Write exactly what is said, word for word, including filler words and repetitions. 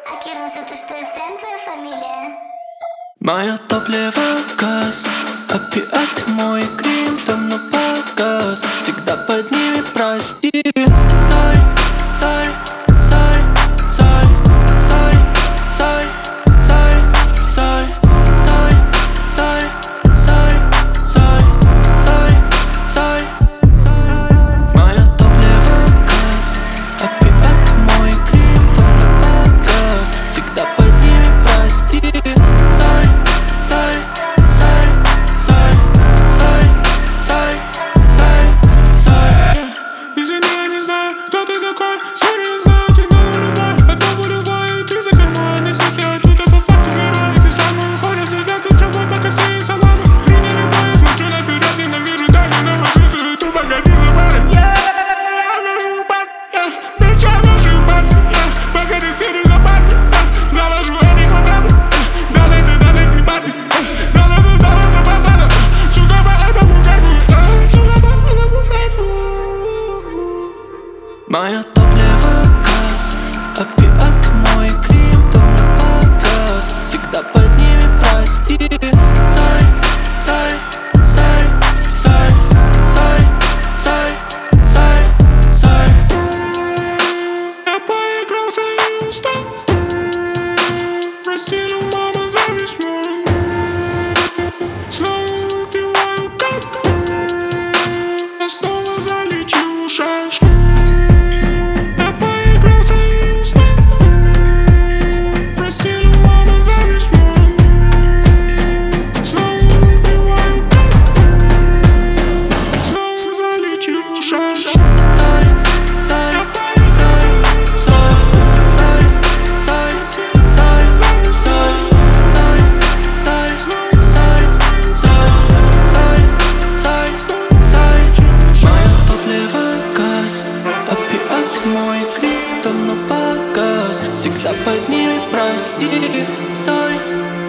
А Кернес, это что, и впрямь твоя фамилия? Мое топливо газ, опиаты мой крем, там на показ. Всегда подними, прости. Сай, сай, сай, сай, сай, сай, сай, сай, сай, сай, сай, сай, сай, сай, сай. Мое топливо газ, опиаты мой крем, там на показ. Всегда подними, прости. Сай, сай, сай, сай, сай, сай, сай, сай. Извини, я не знаю, кто ты такой. Сори, не знаю, ты новый любовь. А то вырываю, ты за карман. Если я оттуда по факту герой. Ты славно выходишь, сливаться с травой, пока все и саламы. Приняли бой, я смотрю наперед, ненавижу, да, ненавижу суету, погоди за баром. Я вожу бар, bitch, я вожу бар. Погоди, сиди за парни, завожу эти квадраты. Далее ты, далее ты, парни. Далее ты, далее ты, пацаны. Сука, по этому кайфу, сука, по этому кайфу. Мое топливо газ, опиаты мой крем, там на показ. Всегда подними, прости. Сай, сай, сай, сай, сай, сай, сай, сай. Я поигрался и устал. Прости, ну, мама, за весной. Снова выпиваю кап. Я снова залечил шашку. Я поигрался и устал. Прости, ну, мама, за весной. Снова выпиваю кап. Снова залечил шашку. Сай, сай, сай, сай, сай, сай, сай, сай, сай, сай, сай, сай, сай, сай. Мое топливо газ, опиат мой крем, там на показ. Всегда подними, прости. Сай,